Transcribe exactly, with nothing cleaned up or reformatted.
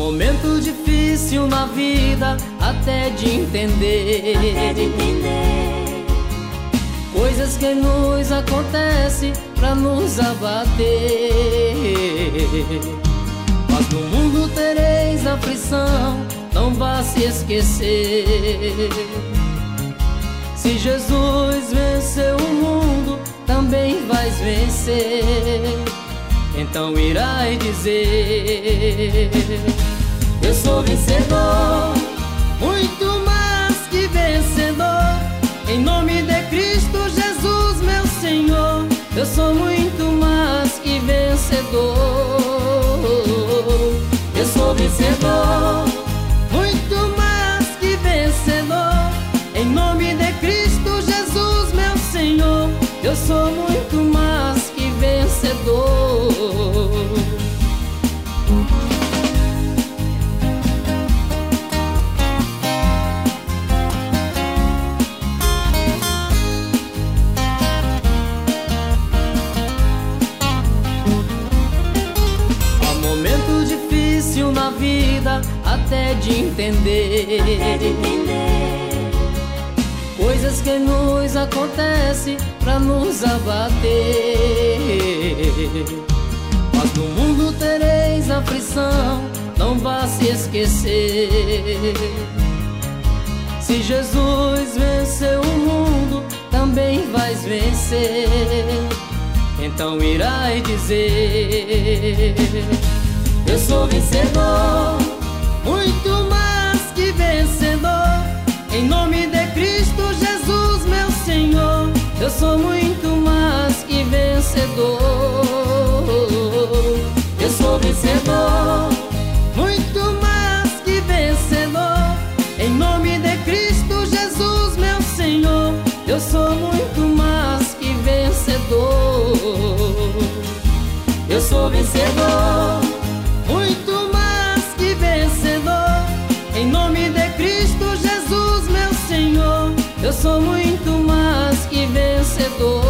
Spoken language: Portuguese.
momento difícil na vida, até de entender, até de entender coisas que nos acontecem pra nos abater. Mas no mundo tereis aflição, não vá se esquecer. Se Jesus venceu o mundo, também vais vencer. Então irás dizer: eu sou vencedor, muito mais que vencedor, em nome de Cristo Jesus, meu Senhor. Eu sou muito mais que vencedor. Eu sou vencedor, muito mais que vencedor, em nome de Cristo Jesus, meu Senhor. Eu sou muito mais que vencedor. Na vida, até de entender, até de entender coisas que nos acontecem pra nos abater. Mas no mundo tereis aflição, não vá se esquecer. Se Jesus venceu o mundo, também vais vencer. Então irás dizer: eu sou vencedor, muito mais que vencedor, em nome de Cristo Jesus, meu Senhor. Eu sou muito mais que vencedor. Eu sou vencedor, muito mais que vencedor, em nome de Cristo Jesus, meu Senhor. Eu sou muito mais que vencedor. Eu sou vencedor, muito mais que vencedor, em nome de Cristo Jesus, meu Senhor. Eu sou muito mais que vencedor.